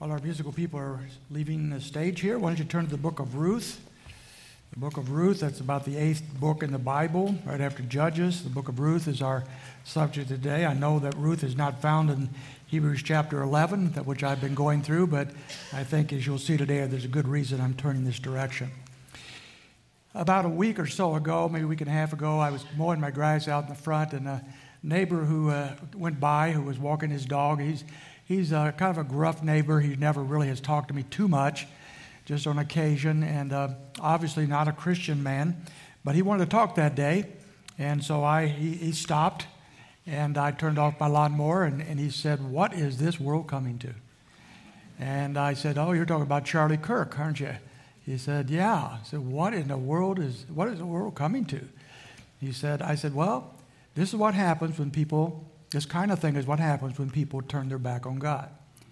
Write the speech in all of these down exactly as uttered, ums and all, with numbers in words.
While our musical people are leaving the stage here, why don't you turn to the book of Ruth. The book of Ruth, that's about the eighth book in the Bible, right after Judges. The book of Ruth is our subject today. I know that Ruth is not found in Hebrews chapter eleven, that which I've been going through, but I think as you'll see today, there's a good reason I'm turning this direction. About a week or so ago, maybe a week and a half ago, I was mowing my grass out in the front, and a neighbor who uh, went by, who was walking his dog, he's He's uh, kind of a gruff neighbor. He never really has talked to me too much, just on occasion, and uh, obviously not a Christian man. But he wanted to talk that day, and so I he, he stopped, and I turned off my lawnmower, and, and he said, "What is this world coming to?" And I said, "Oh, you're talking about Charlie Kirk, aren't you?" He said, "Yeah." I said, "What in the world is, what is the world coming to?" He said, I said, "Well, this is what happens when people... This kind of thing is what happens when people turn their back on God."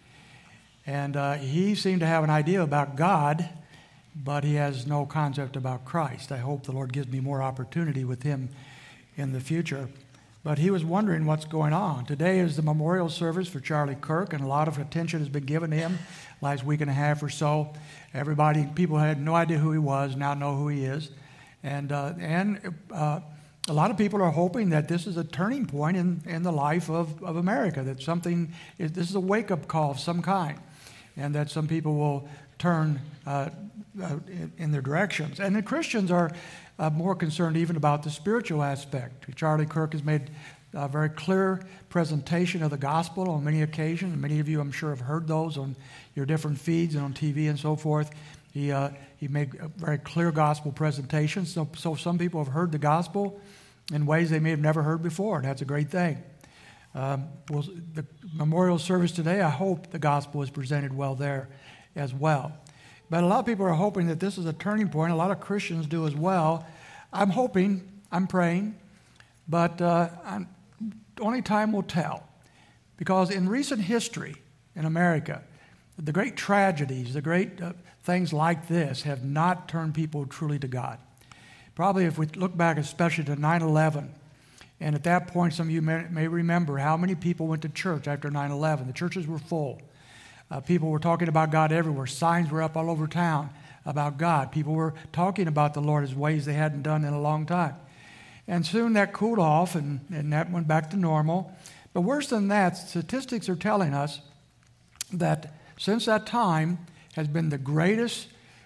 And uh, he seemed to have an idea about God, but he has no concept about Christ. I hope the Lord gives me more opportunity with him in the future. But he was wondering what's going on. Today is the memorial service for Charlie Kirk, and a lot of attention has been given to him last week and a half or so. Everybody, people had no idea who he was, now know who he is. And, uh, and, uh, A lot of people are hoping that this is a turning point in, in the life of, of America, that something, is, this is a wake-up call of some kind, and that some people will turn uh, uh, in, in their directions. And the Christians are uh, more concerned even about the spiritual aspect. Charlie Kirk has made a very clear presentation of the gospel on many occasions. Many of you, I'm sure, have heard those on your different feeds and on T V and so forth. He, uh, he made a very clear gospel presentation, so, so some people have heard the gospel in ways they may have never heard before, and that's a great thing. Um, well, the memorial service today, I hope the gospel is presented well there as well. But a lot of people are hoping that this is a turning point. A lot of Christians do as well. I'm hoping, I'm praying, but uh, I'm, only time will tell. Because in recent history in America, the great tragedies, the great uh, things like this have not turned people truly to God. Probably if we look back especially to nine eleven, and at that point some of you may, may remember how many people went to church after nine eleven. The churches were full. Uh, people were talking about God everywhere. Signs were up all over town about God. People were talking about the Lord in ways they hadn't done in a long time. And soon that cooled off, and, and that went back to normal. But worse than that, statistics are telling us that since that time has been the greatest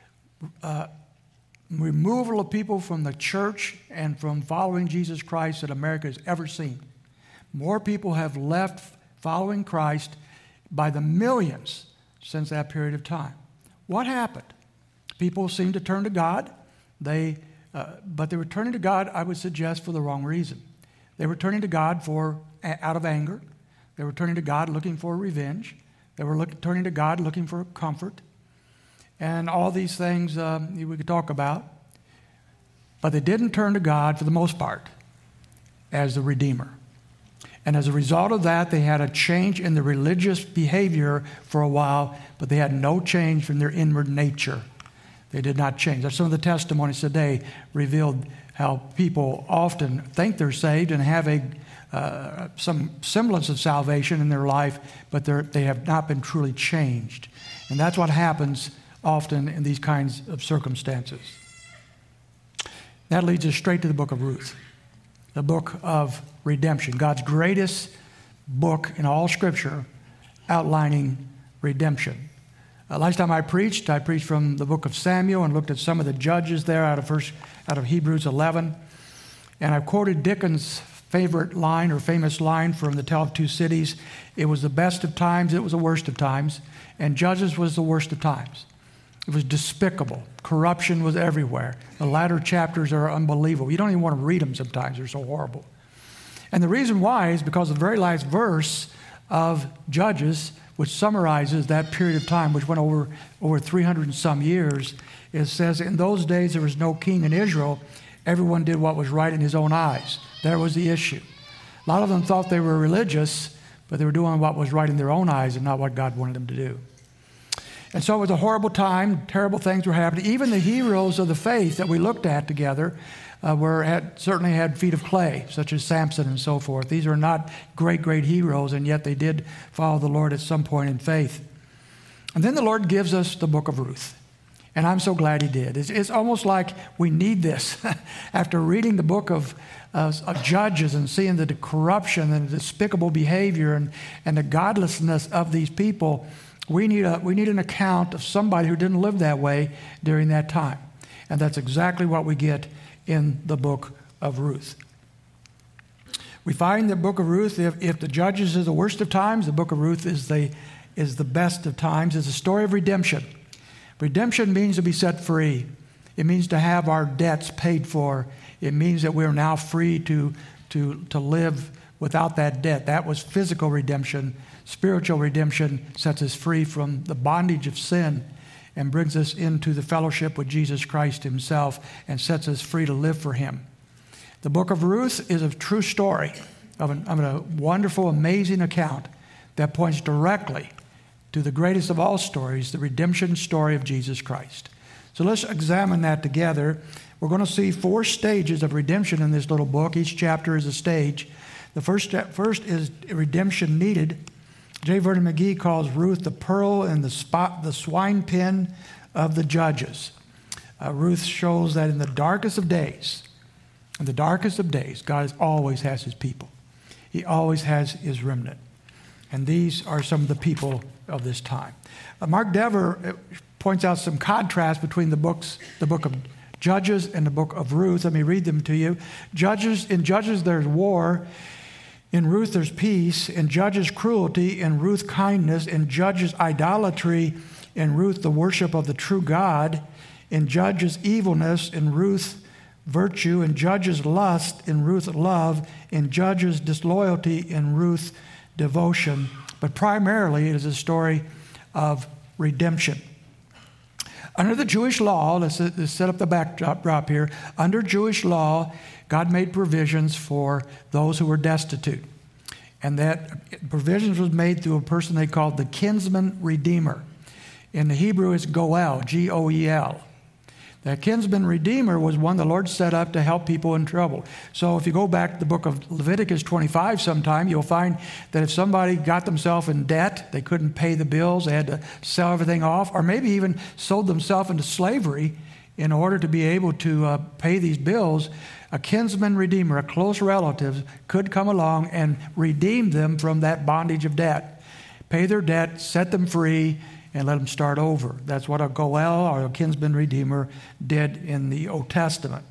uh, removal of people from the church and from following Jesus Christ that America has ever seen. More people have left following Christ by the millions since that period of time. What happened? People seemed to turn to God, they, uh, but they were turning to God, I would suggest, for the wrong reason. They were turning to God for out of anger. They were turning to God looking for revenge. They were look, turning to God looking for comfort. And all these things um, we could talk about. But they didn't turn to God, for the most part, as the Redeemer. And as a result of that, they had a change in the religious behavior for a while, but they had no change from their inward nature. They did not change. That's some of the testimonies today revealed how people often think they're saved and have a uh, some semblance of salvation in their life, but they have not been truly changed. And that's what happens often in these kinds of circumstances. That leads us straight to the book of Ruth, the book of redemption, God's greatest book in all Scripture outlining redemption. Uh, last time I preached, I preached from the book of Samuel and looked at some of the judges there out of first, out of Hebrews eleven. And I quoted Dickens' favorite line or famous line from The Tale of Two Cities. It was the best of times, it was the worst of times, and Judges was the worst of times. It was despicable. Corruption was everywhere. The latter chapters are unbelievable. You don't even want to read them sometimes. They're so horrible. And the reason why is because the very last verse of Judges, which summarizes that period of time, which went over, over three hundred and some years, it says, "In those days there was no king in Israel. Everyone did what was right in his own eyes." There was the issue. A lot of them thought they were religious, but they were doing what was right in their own eyes and not what God wanted them to do. And so it was a horrible time. Terrible things were happening. Even the heroes of the faith that we looked at together uh, were had, certainly had feet of clay, such as Samson and so forth. These are not great, great heroes, and yet they did follow the Lord at some point in faith. And then the Lord gives us the book of Ruth. And I'm so glad he did. It's, it's almost like we need this. After reading the book of, uh, of Judges and seeing the corruption and the despicable behavior and, and the godlessness of these people, we need, a, we need an account of somebody who didn't live that way during that time. And that's exactly what we get in the book of Ruth. We find the book of Ruth, if, if the Judges is the worst of times, the book of Ruth is the, is the best of times. It's a story of redemption. Redemption means to be set free. It means to have our debts paid for. It means that we are now free to, to, to live without that debt. That was physical redemption. Spiritual redemption sets us free from the bondage of sin and brings us into the fellowship with Jesus Christ himself and sets us free to live for him. The book of Ruth is a true story of, an, of a wonderful, amazing account that points directly to the greatest of all stories, the redemption story of Jesus Christ. So let's examine that together. We're going to see four stages of redemption in this little book. Each chapter is a stage. The first step, first is redemption needed. J. Vernon McGee calls Ruth the pearl and the spot, the swine pen of the Judges. Uh, Ruth shows that in the darkest of days, in the darkest of days, God always has his people. He always has his remnant. And these are some of the people of this time. Uh, Mark Dever points out some contrast between the books, the book of Judges and the book of Ruth. Let me read them to you. Judges, in Judges there's war. In Ruth there's peace. In Judges cruelty. In Ruth kindness. In Judges idolatry. In Ruth the worship of the true God. In Judges evilness. In Ruth virtue. In Judges lust. In Ruth love. In Judges disloyalty. In Ruth devotion. But primarily it is a story of redemption. Under the Jewish law, let's, let's set up the backdrop here. Under Jewish law, God made provisions for those who were destitute. And that provisions was made through a person they called the kinsman redeemer. In the Hebrew, it's Goel, G O E L. That kinsman redeemer was one the Lord set up to help people in trouble. So if you go back to the book of Leviticus twenty-five sometime, you'll find that if somebody got themselves in debt, they couldn't pay the bills, they had to sell everything off, or maybe even sold themselves into slavery in order to be able to uh, pay these bills, a kinsman redeemer, a close relative, could come along and redeem them from that bondage of debt, pay their debt, set them free, and let them start over. That's what a Goel or a kinsman redeemer did in the Old Testament.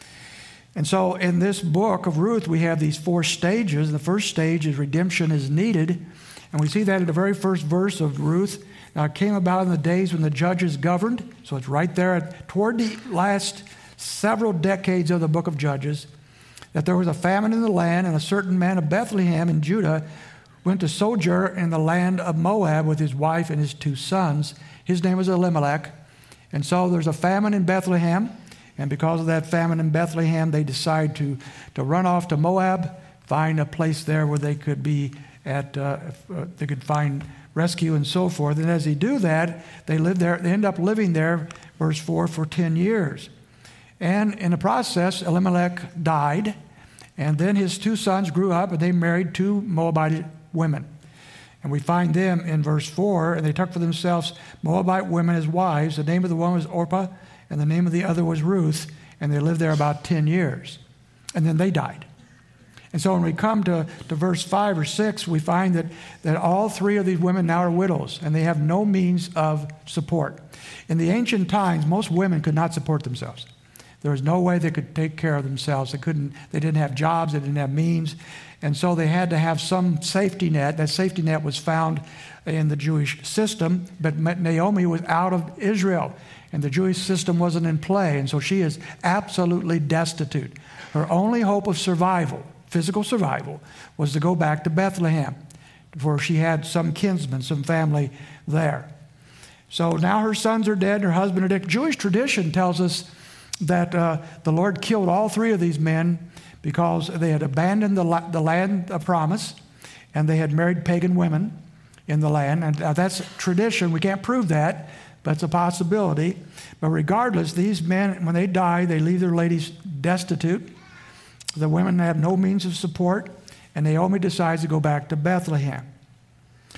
And so in this book of Ruth, we have these four stages. The first stage is redemption is needed. And we see that in the very first verse of Ruth. Now it came about in the days when the judges governed. So it's right there at, toward the last several decades of the book of Judges, that there was a famine in the land, and a certain man of Bethlehem in Judah went to sojourn in the land of Moab with his wife and his two sons. His name was Elimelech. And so there's a famine in Bethlehem. And because of that famine in Bethlehem, they decide to, to run off to Moab, find a place there where they could be at, uh, uh, they could find rescue and so forth. And as they do that, they live there, they end up living there, verse four, for ten years. And in the process, Elimelech died. And then his two sons grew up and they married two Moabite women. And we find them in verse four, and they took for themselves Moabite women as wives. The name of the one was Orpah, and the name of the other was Ruth, and they lived there about ten years. And then they died. And so when we come to, to verse five or six, we find that, that all three of these women now are widows, and they have no means of support. In the ancient times, most women could not support themselves. There was no way they could take care of themselves. They couldn't, they didn't have jobs, they didn't have means. And so they had to have some safety net. That safety net was found in the Jewish system, but Naomi was out of Israel, and the Jewish system wasn't in play. And so she is absolutely destitute. Her only hope of survival, physical survival, was to go back to Bethlehem, where she had some kinsmen, some family there. So now her sons are dead, her husband are dead. Jewish tradition tells us that uh, the Lord killed all three of these men because they had abandoned the, la- the land of promise, and they had married pagan women in the land. And uh, that's tradition. We can't prove that, but it's a possibility. But regardless, these men, when they die, they leave their ladies destitute. The women have no means of support, and Naomi decides to go back to Bethlehem.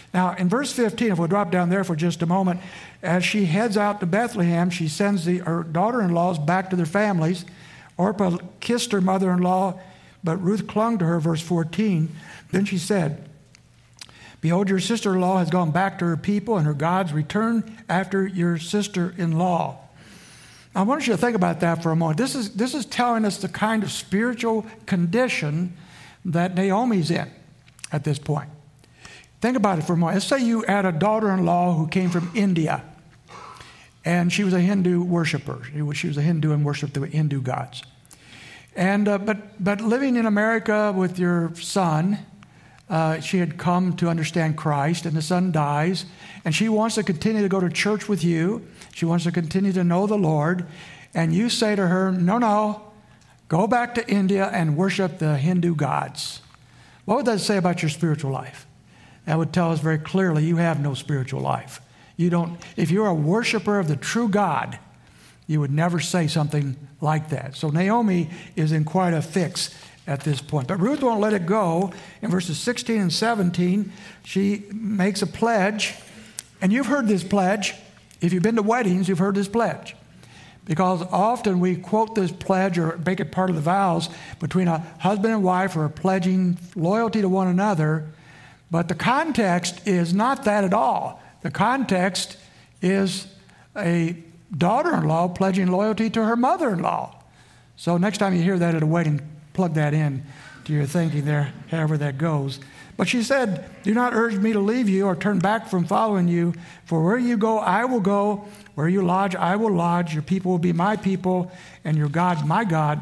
Now, in verse fifteen, if we'll drop down there for just a moment, as she heads out to Bethlehem, she sends the, her daughter-in-laws back to their families. Orpah kissed her mother-in-law, but Ruth clung to her, verse fourteen. Then she said, behold, your sister-in-law has gone back to her people and her gods. Return after your sister-in-law. I want you to think about that for a moment. This is, this is telling us the kind of spiritual condition that Naomi's in at this point. Think about it for a moment. Let's say you had a daughter-in-law who came from India, and she was a Hindu worshiper. She was a Hindu and worshiped the Hindu gods. And uh, but but living in America with your son, uh, she had come to understand Christ, and the son dies, and she wants to continue to go to church with you. She wants to continue to know the Lord, and you say to her, no, no, go back to India and worship the Hindu gods. What would that say about your spiritual life? That would tell us very clearly you have no spiritual life. You don't, if you're a worshiper of the true God, you would never say something like that. So Naomi is in quite a fix at this point. But Ruth won't let it go. In verses sixteen and seventeen, she makes a pledge. And you've heard this pledge. If you've been to weddings, you've heard this pledge. Because often we quote this pledge or make it part of the vows between a husband and wife who are pledging loyalty to one another. But the context is not that at all. The context is a daughter-in-law pledging loyalty to her mother-in-law. So next time you hear that at a wedding, plug that in to your thinking there, however that goes. But she said, do not urge me to leave you or turn back from following you. For where you go, I will go. Where you lodge, I will lodge. Your people will be my people, and your God, my God.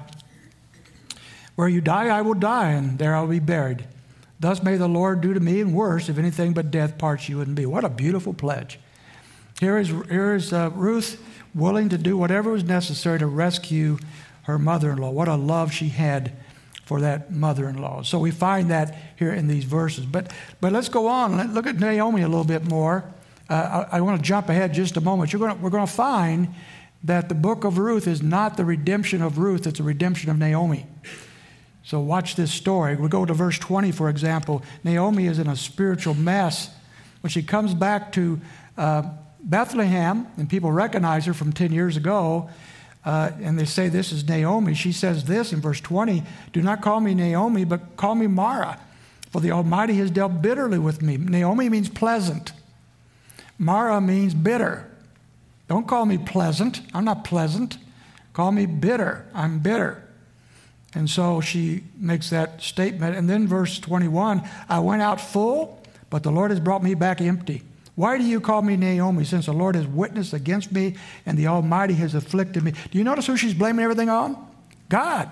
Where you die, I will die, and there I will be buried. Thus may the Lord do to me, and worse, if anything but death parts you and me. What a beautiful pledge. Here is, here is uh, Ruth willing to do whatever was necessary to rescue her mother-in-law. What a love she had for that mother-in-law. So we find that here in these verses. But, but let's go on. Let's look at Naomi a little bit more. Uh, I, I want to jump ahead just a moment. You're going to, we're going to find that the book of Ruth is not the redemption of Ruth. It's a redemption of Naomi. So watch this story. We go to verse twenty, for example. Naomi is in a spiritual mess. When she comes back to uh, Bethlehem, and people recognize her from ten years ago, uh, and they say, this is Naomi. She says this in verse twenty, do not call me Naomi, but call me Mara, for the Almighty has dealt bitterly with me. Naomi means pleasant. Mara means bitter. Don't call me pleasant. I'm not pleasant. Call me bitter. I'm bitter. And so she makes that statement. And then verse twenty-one, I went out full, but the Lord has brought me back empty. Why do you call me Naomi, since the Lord has witnessed against me and the Almighty has afflicted me? Do you notice who she's blaming everything on? God.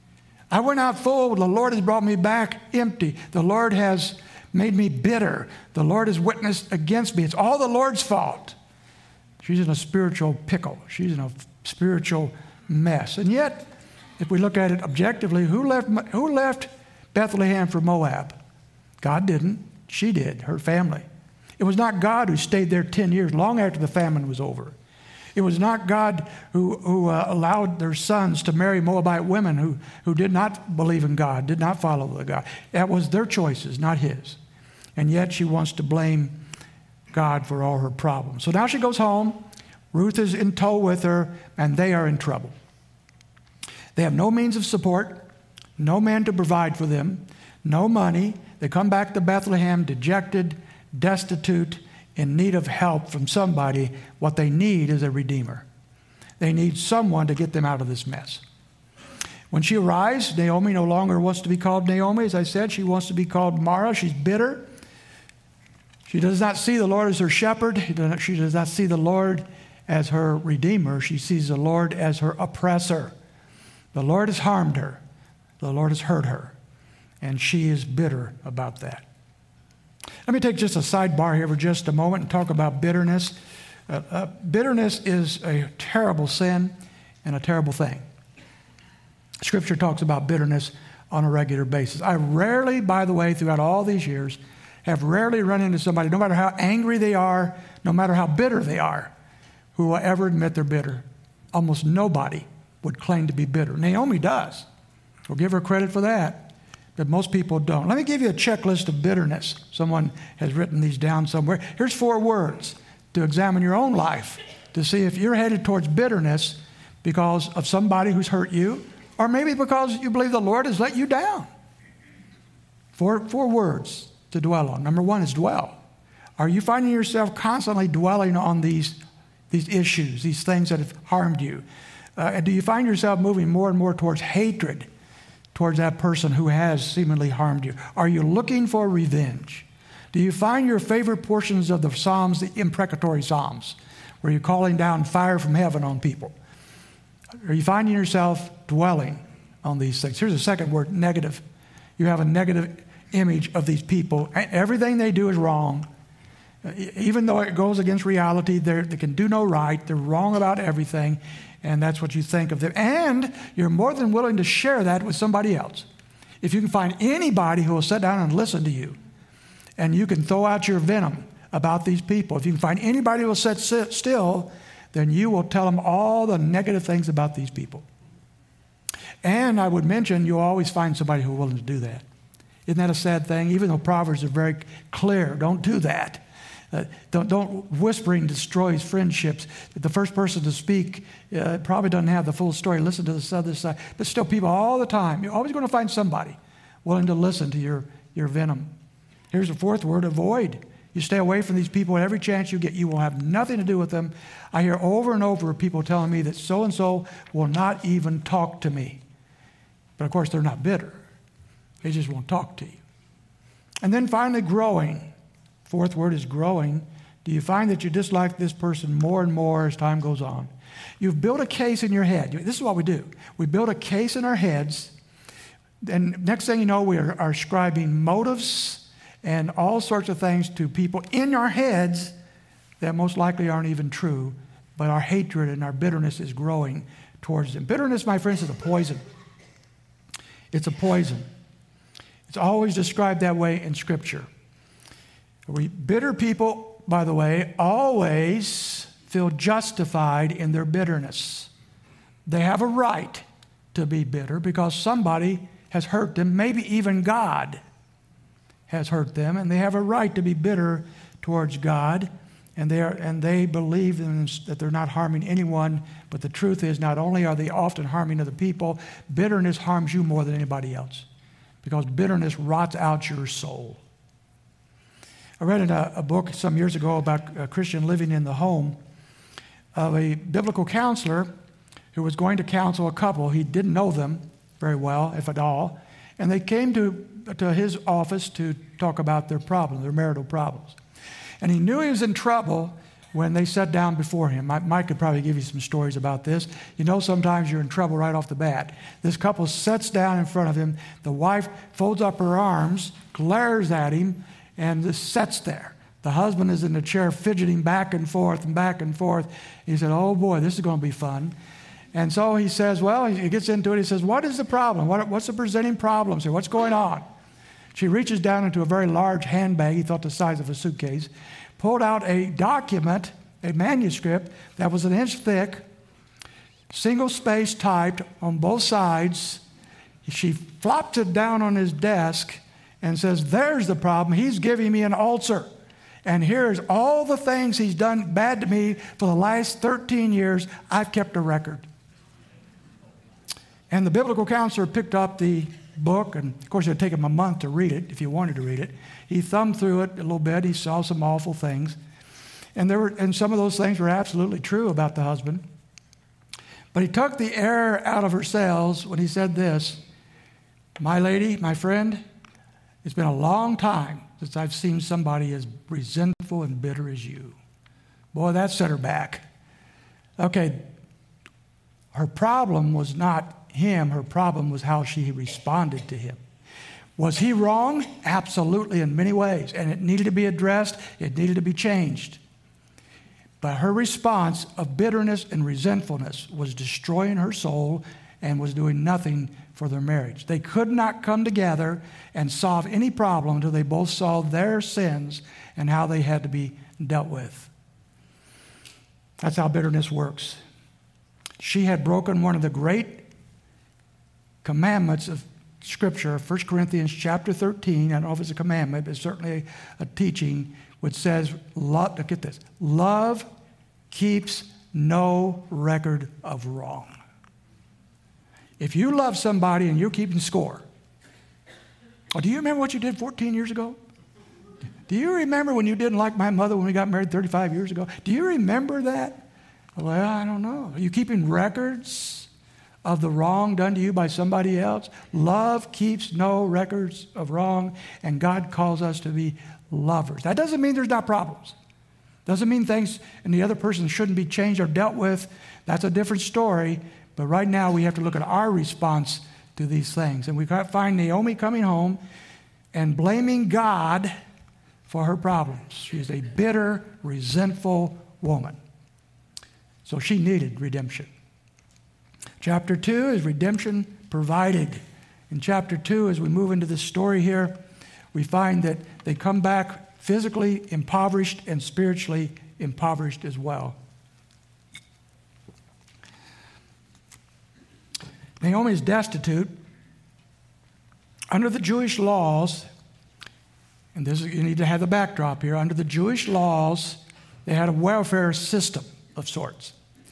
I went out full, the Lord has brought me back empty. The Lord has made me bitter. The Lord has witnessed against me. It's all the Lord's fault. She's in a spiritual pickle. She's in a spiritual mess. And yet, if we look at it objectively, who left, who left Bethlehem for Moab? God didn't. She did, her family. It was not God who stayed there ten years, long after the famine was over. It was not God who, who uh, allowed their sons to marry Moabite women who, who did not believe in God, did not follow the God. That was their choices, not his. And yet she wants to blame God for all her problems. So now she goes home. Ruth is in tow with her, and they are in trouble. They have no means of support, no man to provide for them, no money. They come back to Bethlehem dejected, destitute, in need of help from somebody. What they need is a redeemer. They need someone to get them out of this mess. When she arrives, Naomi no longer wants to be called Naomi. As I said, she wants to be called Mara. She's bitter. She does not see the Lord as her shepherd. She does not see the Lord as her redeemer. She sees the Lord as her oppressor. The Lord has harmed her. The Lord has hurt her. And she is bitter about that. Let me take just a sidebar here for just a moment and talk about bitterness. Uh, uh, bitterness is a terrible sin and a terrible thing. Scripture talks about bitterness on a regular basis. I rarely, by the way, throughout all these years, have rarely run into somebody, no matter how angry they are, no matter how bitter they are, who will ever admit they're bitter. Almost nobody would claim to be bitter. Naomi does. We'll give her credit for that. but most people don't. Let me give you a checklist of bitterness. Someone has written these down somewhere. Here's four words to examine your own life to see if you're headed towards bitterness because of somebody who's hurt you, or maybe because you believe the Lord has let you down. Four, four words to dwell on. Number one is dwell. Are you finding yourself constantly dwelling on these, these issues, these things that have harmed you? Uh, and do you find yourself moving more and more towards hatred towards that person who has seemingly harmed you? Are you looking for revenge? Do you find your favorite portions of the Psalms, the imprecatory Psalms, where you're calling down fire from heaven on people? Are you finding yourself dwelling on these things? Here's a second word, negative. You have a negative image of these people. Everything they do is wrong. Even though it goes against reality, they can do no right. They're wrong about everything, and that's what you think of them. And you're more than willing to share that with somebody else. If you can find anybody who will sit down and listen to you, and you can throw out your venom about these people, if you can find anybody who will sit still, then you will tell them all the negative things about these people. And I would mention, you'll always find somebody who is willing to do that. Isn't that a sad thing? Even though Proverbs are very clear, don't do that. Uh, don't, don't whispering destroys friendships. The first person to speak uh, probably doesn't have the full story. Listen to the other side. But still, people all the time, you're always going to find somebody willing to listen to your, your venom. Here's the fourth word, avoid. You stay away from these people at every chance you get. You will have nothing to do with them. I hear over and over people telling me that so-and-so will not even talk to me. But of course, they're not bitter. They just won't talk to you. And then finally, growing. Fourth word is growing. Do you find that you dislike this person more and more as time goes on? You've built a case in your head. This is what we do. We build a case in our heads, and next thing you know, we are, are ascribing motives and all sorts of things to people in our heads that most likely aren't even true, but our hatred and our bitterness is growing towards them. Bitterness, my friends, is a poison. It's a poison. It's always described that way in Scripture. We bitter people, by the way, always feel justified in their bitterness. They have a right to be bitter because somebody has hurt them, maybe even God has hurt them, and they have a right to be bitter towards God, and they are, and they believe in, that they're not harming anyone, but the truth is not only are they often harming other people, bitterness harms you more than anybody else because bitterness rots out your soul. I read in a, a book some years ago about a Christian living in the home of a biblical counselor who was going to counsel a couple. He didn't know them very well, if at all, and they came to, to his office to talk about their problems, their marital problems. And he knew he was in trouble when they sat down before him. Mike could probably give you some stories about this. You know, sometimes you're in trouble right off the bat. This couple sits down in front of him. The wife folds up her arms, glares at him, and just sits there. The husband is in the chair fidgeting back and forth and back and forth. He said, oh boy, this is going to be fun. And so he says, well, he gets into it. He says, what is the problem? What, what's the presenting problems here? What's going on? She reaches down into a very large handbag, he thought the size of a suitcase, pulled out a document, a manuscript that was an inch thick, single space typed on both sides. She flopped it down on his desk and says, there's the problem. He's giving me an ulcer. And here's all the things he's done bad to me for the last thirteen years. I've kept a record. And the biblical counselor picked up the book, and of course it would take him a month to read it if you wanted to read it. He thumbed through it a little bit. He saw some awful things. And there were, and some of those things were absolutely true about the husband. But he took the air out of her sails when he said this, my lady, my friend, it's been a long time since I've seen somebody as resentful and bitter as you. Boy, that set her back. Okay, her problem was not him. Her problem was how she responded to him. Was he wrong? Absolutely, in many ways. And it needed to be addressed. It needed to be changed. But her response of bitterness and resentfulness was destroying her soul and was doing nothing for their marriage. They could not come together and solve any problem until they both saw their sins and how they had to be dealt with. That's how bitterness works. She had broken one of the great commandments of scripture, First Corinthians chapter thirteen. I don't know if it's a commandment, but it's certainly a, a teaching, which says, love, get this, love keeps no record of wrong. If you love somebody and you're keeping score, oh, do you remember what you did fourteen years ago? Do you remember when you didn't like my mother when we got married thirty-five years ago? Do you remember that? Well, I don't know. Are you keeping records of the wrong done to you by somebody else? Love keeps no records of wrong, and God calls us to be lovers. That doesn't mean there's not problems. Doesn't mean things and the other person shouldn't be changed or dealt with. That's a different story. But right now we have to look at our response to these things. And we find Naomi coming home and blaming God for her problems. She's a bitter, resentful woman. So she needed redemption. Chapter two is redemption provided. In chapter two, as we move into this story here, we find that they come back physically impoverished and spiritually impoverished as well. Naomi is destitute. Under the Jewish laws, and this is, you need to have the backdrop here, under the Jewish laws, they had a welfare system of sorts.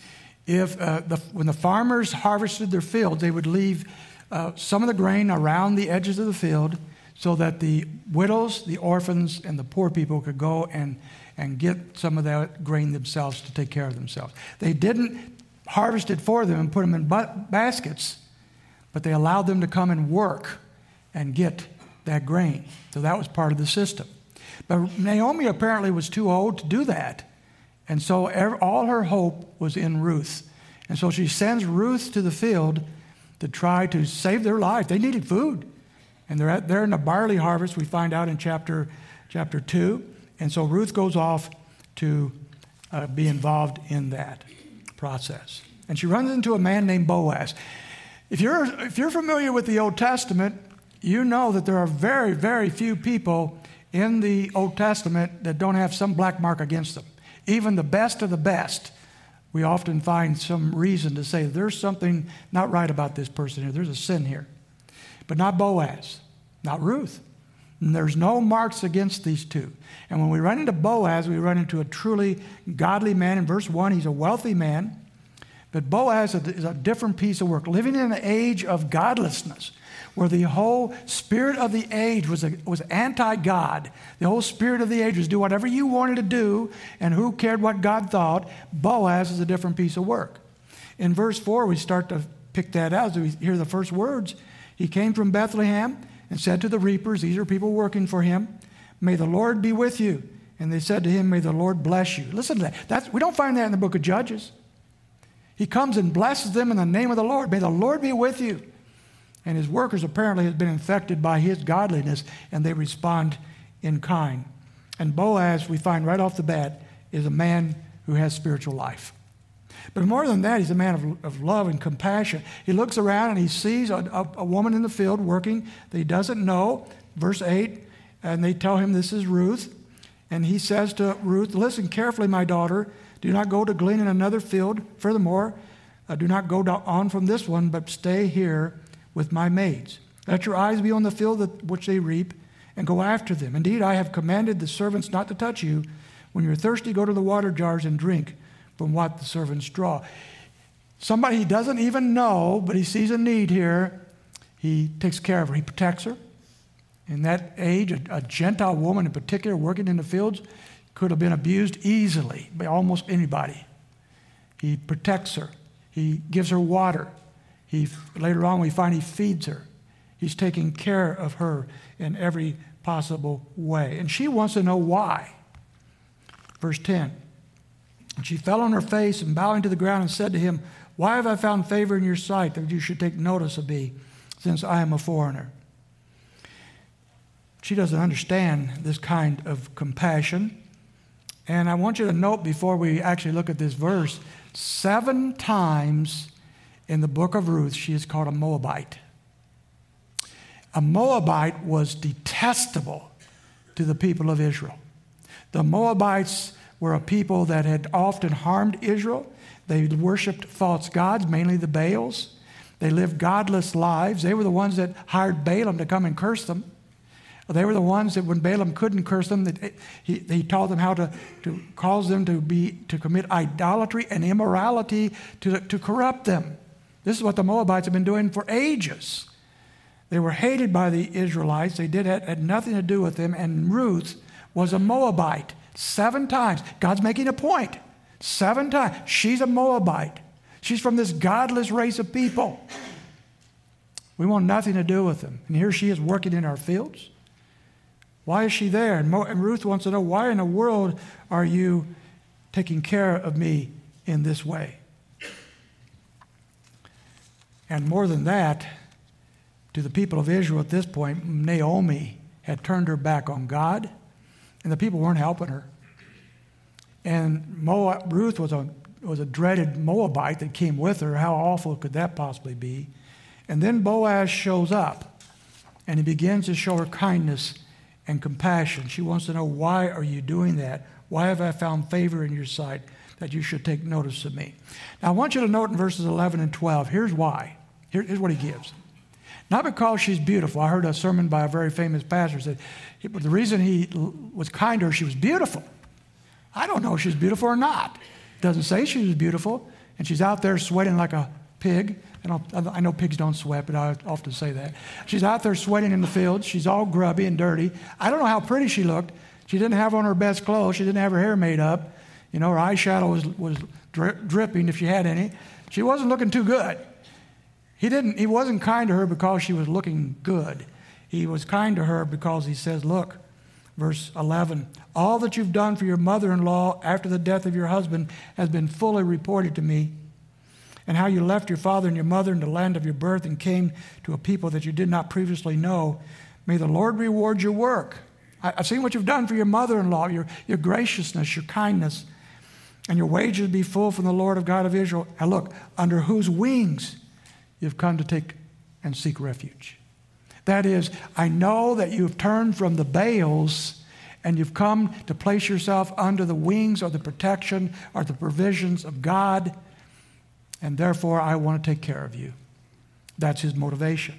If uh, the, when the farmers harvested their fields, they would leave uh, some of the grain around the edges of the field so that the widows, the orphans, and the poor people could go and, and get some of that grain themselves to take care of themselves. They didn't harvest it for them and put them in bu- baskets, but they allowed them to come and work and get that grain. So that was part of the system. But Naomi apparently was too old to do that. And so every, all her hope was in Ruth. And so she sends Ruth to the field to try to save their life. They needed food. And they're, at, they're in the barley harvest, we find out in chapter, chapter two. And so Ruth goes off to uh, be involved in that process. And she runs into a man named Boaz. If you're, if you're familiar with the Old Testament, you know that there are very, very few people in the Old Testament that don't have some black mark against them. Even the best of the best, we often find some reason to say there's something not right about this person here. There's a sin here. But not Boaz, not Ruth. And there's no marks against these two. And when we run into Boaz, we run into a truly godly man. In verse one, he's a wealthy man. But Boaz is a different piece of work. Living in an age of godlessness, where the whole spirit of the age was, a, was anti-God. The whole spirit of the age was do whatever you wanted to do, and who cared what God thought. Boaz is a different piece of work. In verse four, we start to pick that out as we hear the first words. He came from Bethlehem and said to the reapers, these are people working for him, may the Lord be with you. And they said to him, may the Lord bless you. Listen to that. That's, we don't find that in the book of Judges. He comes and blesses them in the name of the Lord. May the Lord be with you. And his workers apparently have been infected by his godliness, and they respond in kind. And Boaz, we find right off the bat, is a man who has spiritual life. But more than that, he's a man of, of love and compassion. He looks around and he sees a, a, a woman in the field working that he doesn't know. Verse eight, and they tell him this is Ruth. And he says to Ruth, listen carefully, my daughter. Do not go to glean in another field. Furthermore, uh, do not go on from this one, but stay here with my maids. Let your eyes be on the field that, which they reap, and go after them. Indeed, I have commanded the servants not to touch you. When you're thirsty, go to the water jars and drink from what the servants draw. Somebody he doesn't even know, but he sees a need here. He takes care of her. He protects her. In that age, a, a Gentile woman in particular working in the fields could have been abused easily by almost anybody. He protects her. He gives her water. He, later on, we find he feeds her. He's taking care of her in every possible way. And she wants to know why. Verse ten. And she fell on her face and bowing to the ground and said to him, why have I found favor in your sight that you should take notice of me, since I am a foreigner? She doesn't understand this kind of compassion. And I want you to note before we actually look at this verse, seven times in the book of Ruth, she is called a Moabite. A Moabite was detestable to the people of Israel. The Moabites were a people that had often harmed Israel. They worshipped false gods, mainly the Baals. They lived godless lives. They were the ones that hired Balaam to come and curse them. They were the ones that when Balaam couldn't curse them, that he, he taught them how to, to cause them to be to commit idolatry and immorality to, to corrupt them. This is what the Moabites have been doing for ages. They were hated by the Israelites. They did had, had nothing to do with them. And Ruth was a Moabite seven times. God's making a point. Seven times. She's a Moabite. She's from this godless race of people. We want nothing to do with them. And here she is working in our fields. Why is she there? And, Mo- and Ruth wants to know, why in the world are you taking care of me in this way? And more than that, to the people of Israel at this point, Naomi had turned her back on God, and the people weren't helping her. And Moab, Ruth was a, was a dreaded Moabite that came with her. How awful could that possibly be? And then Boaz shows up, and he begins to show her kindness and compassion. She wants to know, why are you doing that? Why have I found favor in your sight that you should take notice of me? Now, I want you to note in verses eleven and twelve, here's why. Here, here's what he gives. Not because she's beautiful. I heard a sermon by a very famous pastor that he, the reason he was kind to her, she was beautiful. I don't know if she's beautiful or not. It doesn't say she was beautiful, and she's out there sweating like a pig. And I know pigs don't sweat, but I often say that. She's out there sweating in the fields. She's all grubby and dirty. I don't know how pretty she looked. She didn't have on her best clothes. She didn't have her hair made up. You know, her eyeshadow was, was dri- dripping if she had any. She wasn't looking too good. He didn't. He wasn't kind to her because she was looking good. He was kind to her because he says, look, verse eleven, all that you've done for your mother-in-law after the death of your husband has been fully reported to me, and how you left your father and your mother in the land of your birth and came to a people that you did not previously know. May the Lord reward your work. I, I've seen what you've done for your mother-in-law, your, your graciousness, your kindness, and your wages be full from the Lord of God of Israel. And look, under whose wings you've come to take and seek refuge. That is, I know that you've turned from the Baals and you've come to place yourself under the wings or the protection or the provisions of God, and therefore I want to take care of you. That's his motivation.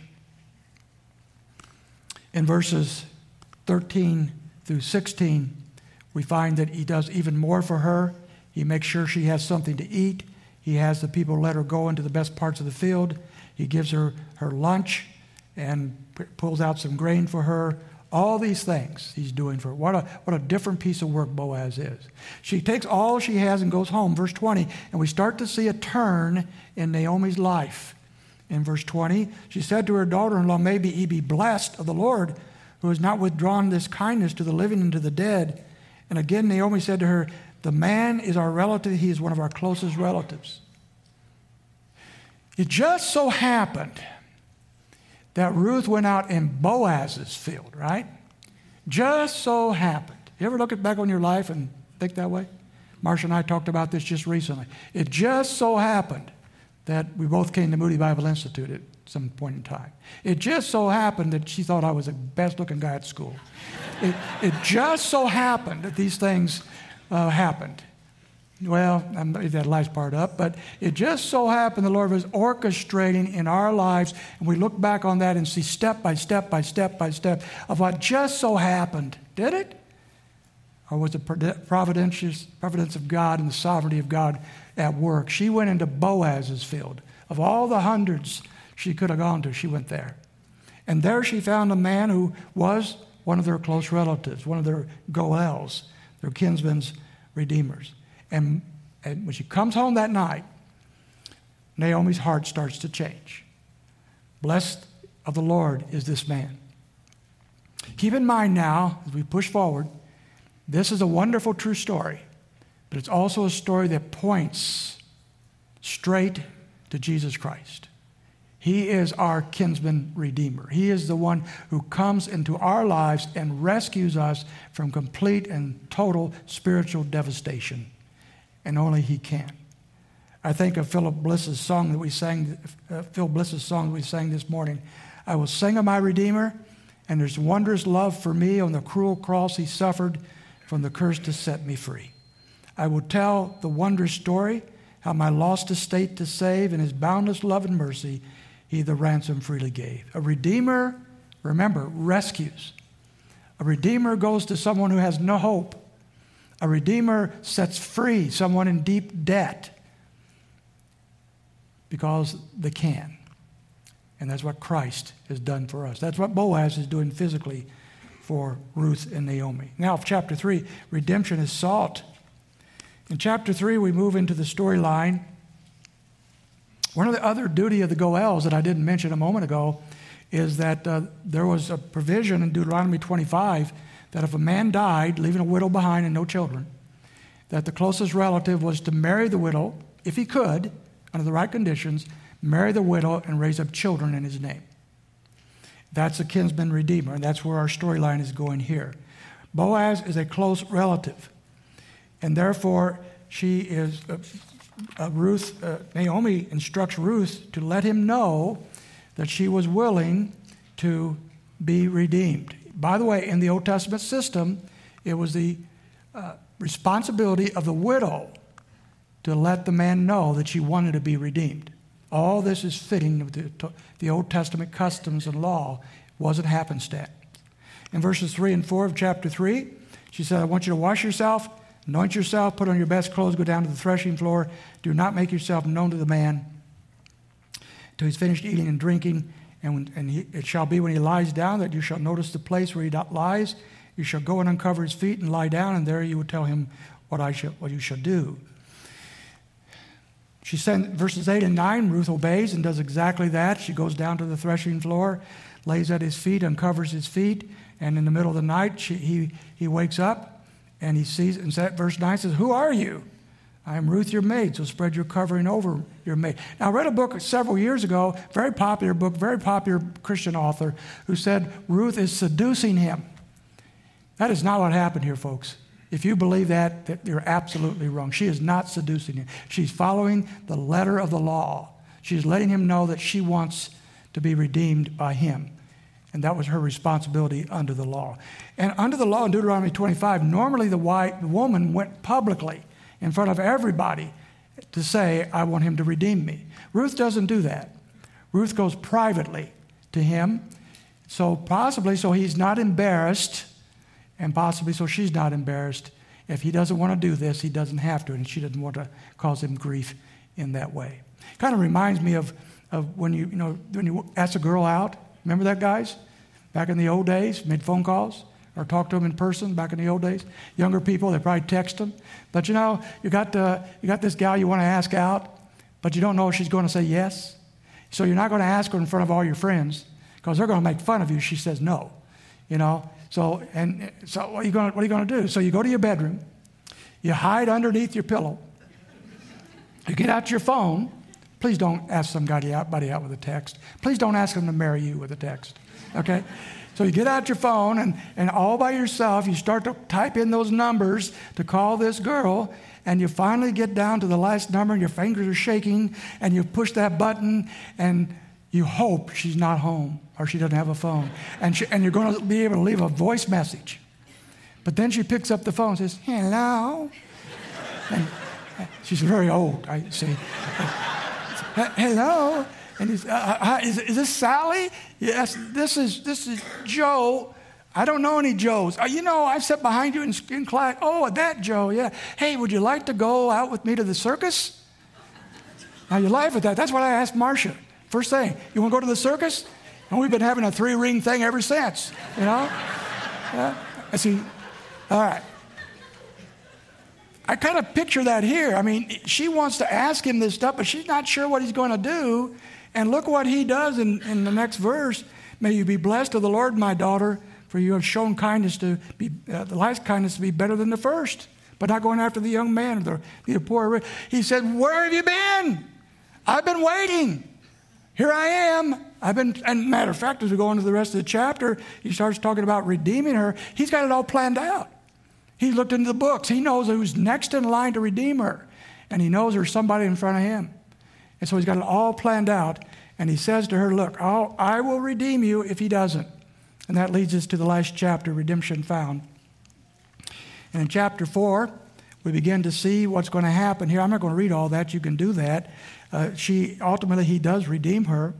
In verses thirteen through sixteen, we find that he does even more for her. He makes sure she has something to eat. He has the people let her go into the best parts of the field. He gives her her lunch and p- pulls out some grain for her. All these things he's doing for her. What a, what a different piece of work Boaz is. She takes all she has and goes home. Verse twenty, and we start to see a turn in Naomi's life. In verse twenty, she said to her daughter-in-law, maybe ye be blessed of the Lord, who has not withdrawn this kindness to the living and to the dead. And again Naomi said to her, the man is our relative. He is one of our closest relatives. It just so happened that Ruth went out in Boaz's field, right? Just so happened. You ever look at back on your life and think that way? Marcia and I talked about this just recently. It just so happened that we both came to Moody Bible Institute at some point in time. It just so happened that she thought I was the best-looking guy at school. It, it just so happened that these things uh, happened. Well, I'm going to leave that last part up, but it just so happened the Lord was orchestrating in our lives, and we look back on that and see step by step by step by step of what just so happened. Did it? Or was it providence, providence of God and the sovereignty of God at work? She went into Boaz's field. Of all the hundreds she could have gone to, she went there. And there she found a man who was one of their close relatives, one of their goels, their kinsmen's redeemers. And, and when she comes home that night, Naomi's heart starts to change. Blessed of the Lord is this man. Keep in mind now, as we push forward, this is a wonderful true story, but it's also a story that points straight to Jesus Christ. He is our kinsman redeemer. He is the one who comes into our lives and rescues us from complete and total spiritual devastation. And only he can. I think of Philip Bliss's song that we sang, uh, Phil Bliss's song that we sang this morning. I will sing of my Redeemer, and there's wondrous love for me on the cruel cross he suffered from the curse to set me free. I will tell the wondrous story, how my lost estate to save, and his boundless love and mercy, he the ransom freely gave. A redeemer, remember, rescues. A redeemer goes to someone who has no hope. A redeemer sets free someone in deep debt because they can. And that's what Christ has done for us. That's what Boaz is doing physically for Ruth and Naomi. Now, chapter three, redemption is sought. In chapter three, we move into the storyline. One of the other duty of the Goels that I didn't mention a moment ago is that uh, there was a provision in Deuteronomy twenty-five that if a man died, leaving a widow behind and no children, that the closest relative was to marry the widow, if he could, under the right conditions, marry the widow and raise up children in his name. That's a kinsman redeemer, and that's where our storyline is going here. Boaz is a close relative, and therefore she is, uh, uh, Ruth, uh, Naomi instructs Ruth to let him know that she was willing to be redeemed. By the way, in the Old Testament system, it was the uh, responsibility of the widow to let the man know that she wanted to be redeemed. All this is fitting with the, the Old Testament customs and law. It wasn't happenstance. In verses three and four of chapter three, she said, I want you to wash yourself, anoint yourself, put on your best clothes, go down to the threshing floor. Do not make yourself known to the man till he's finished eating and drinking. And, when, and he, it shall be when he lies down that you shall notice the place where he lies. You shall go and uncover his feet and lie down, and there you will tell him what I shall, what you shall do. She said, verses eight and nine, Ruth obeys and does exactly that. She goes down to the threshing floor, lays at his feet, uncovers his feet, and in the middle of the night, she, he, he wakes up, and he sees, and verse nine says, who are you? I am Ruth, your maid, so spread your covering over your maid. Now, I read a book several years ago, very popular book, very popular Christian author, who said Ruth is seducing him. That is not what happened here, folks. If you believe that, that you're absolutely wrong. She is not seducing him. She's following the letter of the law. She's letting him know that she wants to be redeemed by him. And that was her responsibility under the law. And under the law in Deuteronomy twenty-five, normally the, white, the woman went publicly in front of everybody to say, I want him to redeem me. Ruth doesn't do that. Ruth goes privately to him, so possibly so he's not embarrassed, and possibly so she's not embarrassed. If he doesn't want to do this, he doesn't have to, and she doesn't want to cause him grief in that way. Kind of reminds me of, of when you, you know, when you ask a girl out. Remember that, guys? Back in the old days, made phone calls or talked to them in person back in the old days. Younger people, they probably text them. But you know, you got, uh, you got this gal you want to ask out, but you don't know if she's going to say yes. So you're not going to ask her in front of all your friends because they're going to make fun of you if she says no, you know. So, and so what are you going to, what are you going to do? So you go to your bedroom, you hide underneath your pillow, you get out your phone. Please don't ask somebody out, buddy out with a text. Please don't ask them to marry you with a text, okay? So you get out your phone, and, and all by yourself, you start to type in those numbers to call this girl, and you finally get down to the last number, and your fingers are shaking, and you push that button, and you hope she's not home or she doesn't have a phone. And, she, and you're going to be able to leave a voice message. But then she picks up the phone and says, hello. And she's very old, I see. Hello. And he's, uh, uh, is, is this Sally? Yes, this is this is Joe. I don't know any Joes. Uh, you know, I sat behind you in, in class. Oh, that Joe, yeah. Hey, would you like to go out with me to the circus? Now, you laugh at that. That's what I asked Marcia. First thing, you want to go to the circus? And we've been having a three-ring thing ever since, you know? Yeah. I see. All right. I kind of picture that here. I mean, she wants to ask him this stuff, but she's not sure what he's going to do. And look what he does in, in the next verse. May you be blessed of the Lord, my daughter, for you have shown kindness to be, uh, the last kindness to be better than the first, but not going after the young man or the, the poor. He said, where have you been? I've been waiting. Here I am. I've been, and matter of fact, as we go into the rest of the chapter, he starts talking about redeeming her. He's got it all planned out. He looked into the books. He knows who's next in line to redeem her. And he knows there's somebody in front of him. And so he's got it all planned out. And he says to her, look, I'll, I will redeem you if he doesn't. And that leads us to the last chapter, Redemption Found. And in chapter four, we begin to see what's going to happen here. I'm not going to read all that. You can do that. Uh, she ultimately, he does redeem her.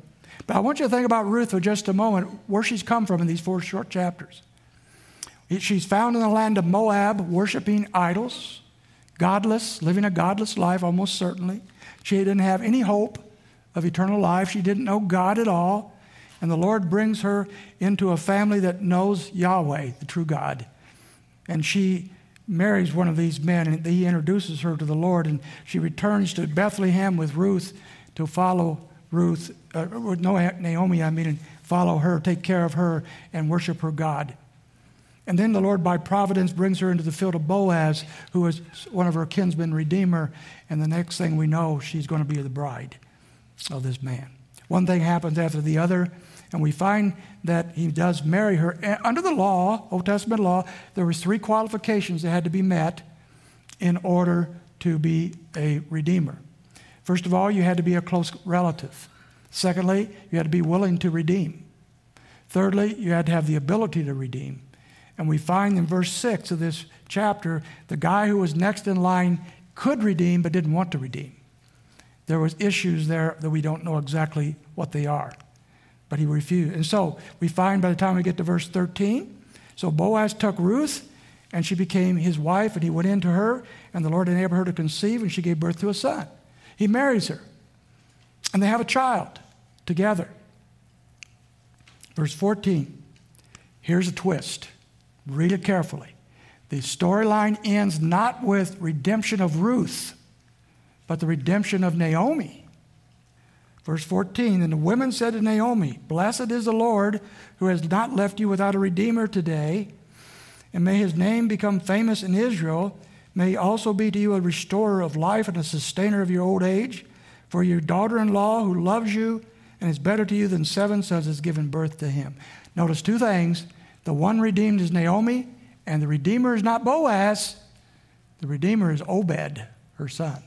But I want you to think about Ruth for just a moment, where she's come from in these four short chapters. She's found in the land of Moab, worshiping idols, godless, living a godless life almost certainly. She didn't have any hope of eternal life. She didn't know God at all. And the Lord brings her into a family that knows Yahweh, the true God. And she marries one of these men, and he introduces her to the Lord, and she returns to Bethlehem with Ruth to follow Ruth, uh, no, Naomi, I mean, and follow her, take care of her, and worship her God. And then the Lord, by providence, brings her into the field of Boaz, who is one of her kinsman redeemer, and the next thing we know, she's going to be the bride of this man. One thing happens after the other, and we find that he does marry her. And under the law, Old Testament law, there was three qualifications that had to be met in order to be a redeemer. First of all, you had to be a close relative. Secondly, you had to be willing to redeem. Thirdly, you had to have the ability to redeem. And we find in verse six of this chapter, the guy who was next in line could redeem but didn't want to redeem. There was issues there that we don't know exactly what they are. But he refused. And so we find by the time we get to verse thirteen, so Boaz took Ruth, and she became his wife, and he went into her, and the Lord enabled her to conceive, and she gave birth to a son. He marries her, and they have a child together. Verse fourteen, here's a twist. Read it carefully. The storyline ends not with redemption of Ruth, but the redemption of Naomi. Verse fourteen, and the women said to Naomi, blessed is the Lord who has not left you without a redeemer today, and may his name become famous in Israel. May he also be to you a restorer of life and a sustainer of your old age. For your daughter-in-law who loves you and is better to you than seven sons has given birth to him. Notice two things. The one redeemed is Naomi, and the redeemer is not Boaz. The redeemer is Obed, her son.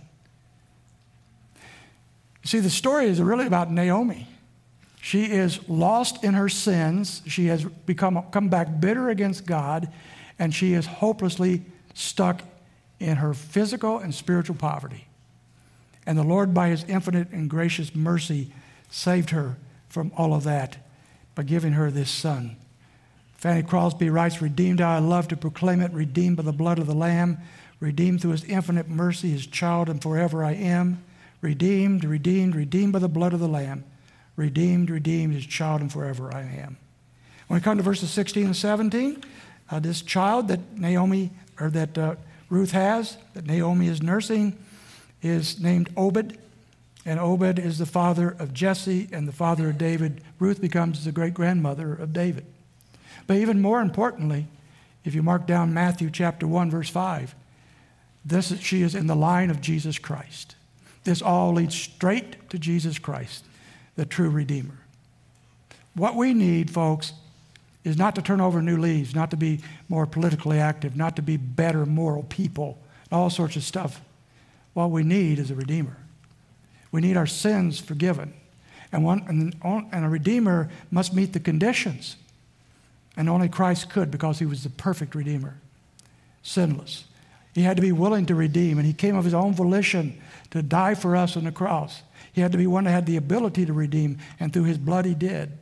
You see, the story is really about Naomi. She is lost in her sins. She has become come back bitter against God, and she is hopelessly stuck in her physical and spiritual poverty. And the Lord, by his infinite and gracious mercy, saved her from all of that by giving her this son. Fanny Crosby writes, redeemed I love to proclaim it, redeemed by the blood of the Lamb, redeemed through his infinite mercy, his child, and forever I am. Redeemed, redeemed, redeemed by the blood of the Lamb. Redeemed, redeemed, his child, and forever I am. When we come to verses sixteen and seventeen, uh, this child that Naomi, or that uh, Ruth has, that Naomi is nursing, is named Obed. And Obed is the father of Jesse and the father of David. Ruth becomes the great-grandmother of David. But even more importantly, if you mark down Matthew chapter one, verse five, this is, she is in the line of Jesus Christ. This all leads straight to Jesus Christ, the true Redeemer. What we need, folks, is not to turn over new leaves, not to be more politically active, not to be better moral people, all sorts of stuff. What we need is a Redeemer. We need our sins forgiven. And, one, and, and a Redeemer must meet the conditions. And only Christ could, because he was the perfect Redeemer, sinless. He had to be willing to redeem, and he came of his own volition to die for us on the cross. He had to be one that had the ability to redeem, and through his blood he did.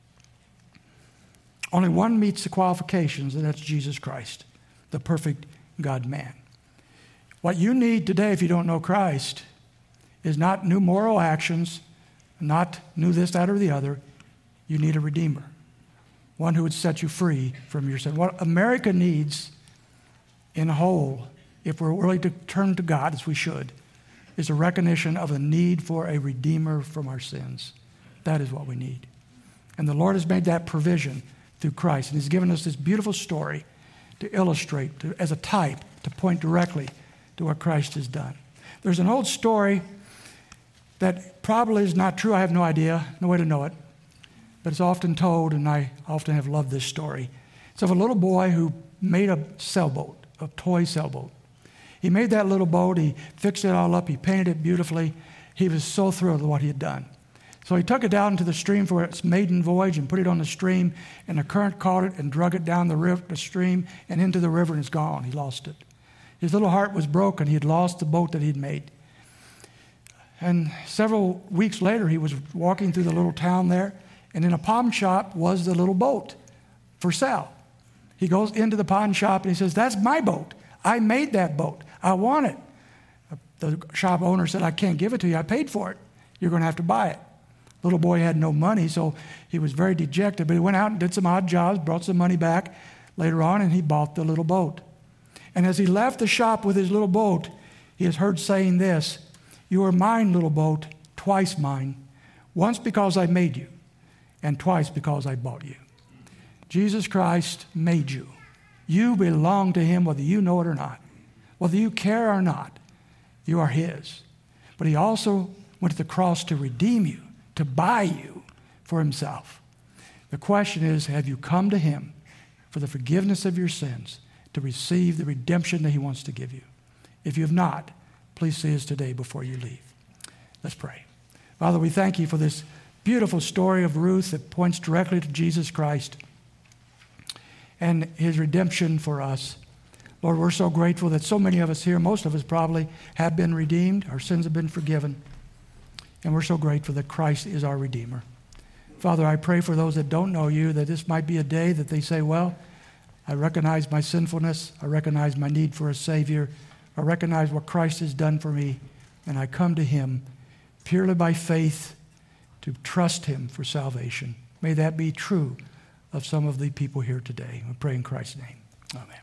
Only one meets the qualifications, and that's Jesus Christ, the perfect God-man. What you need today, if you don't know Christ, is not new moral actions, not new this, that, or the other. You need a Redeemer, one who would set you free from your sin. What America needs in whole, if we're willing to turn to God, as we should, is a recognition of a need for a Redeemer from our sins. That is what we need. And the Lord has made that provision through Christ. And he's given us this beautiful story to illustrate, to, as a type, to point directly to what Christ has done. There's an old story that probably is not true. I have no idea, no way to know it. But it's often told, and I often have loved this story. It's of a little boy who made a sailboat, a toy sailboat. He made that little boat. He fixed it all up. He painted it beautifully. He was so thrilled with what he had done. So he took it down into the stream for its maiden voyage and put it on the stream, and the current caught it and drug it down the, river, the stream and into the river, and it's gone. He lost it. His little heart was broken. He had lost the boat that he'd made. And several weeks later, he was walking through the little town there, and in a pawn shop was the little boat for sale. He goes into the pawn shop and he says, "That's my boat. I made that boat. I want it." The shop owner said, "I can't give it to you. I paid for it. You're going to have to buy it." Little boy had no money, so he was very dejected, but he went out and did some odd jobs, brought some money back later on, and he bought the little boat. And as he left the shop with his little boat, he is heard saying this, "You are mine, little boat, twice mine, once because I made you, and twice because I bought you." Jesus Christ made you. You belong to him whether you know it or not. Whether you care or not, you are his. But he also went to the cross to redeem you, to buy you for himself. The question is, have you come to him for the forgiveness of your sins, to receive the redemption that he wants to give you? If you have not, please see us today before you leave. Let's pray. Father, we thank you for this beautiful story of Ruth that points directly to Jesus Christ and his redemption for us. Lord, we're so grateful that so many of us here, most of us probably, have been redeemed. Our sins have been forgiven. And we're so grateful that Christ is our Redeemer. Father, I pray for those that don't know you, that this might be a day that they say, well, I recognize my sinfulness. I recognize my need for a Savior. I recognize what Christ has done for me. And I come to him purely by faith to trust him for salvation. May that be true of some of the people here today. We pray in Christ's name. Amen.